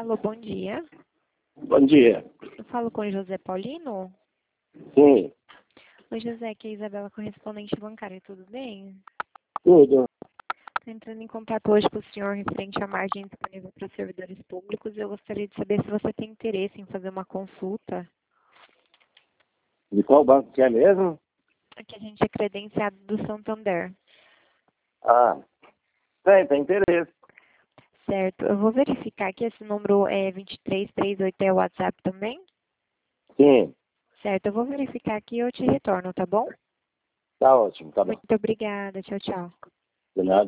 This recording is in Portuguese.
Alô, bom dia. Bom dia. Eu falo com o José Paulino? Sim, Oi, José, aqui é a Isabela, correspondente bancária, tudo bem? tudo. Estou entrando em contato hoje com o senhor referente à margem disponível para os servidores públicos e eu gostaria de saber se você tem interesse em fazer uma consulta. De qual banco que é mesmo? Aqui a gente é credenciado do Santander. Ah, tem interesse. Certo, eu vou verificar que esse número é 2338 é o WhatsApp também? Sim, Certo, eu vou verificar aqui e eu te retorno, tá bom? tá ótimo, tá bom. Muito obrigada, tchau, tchau. De nada.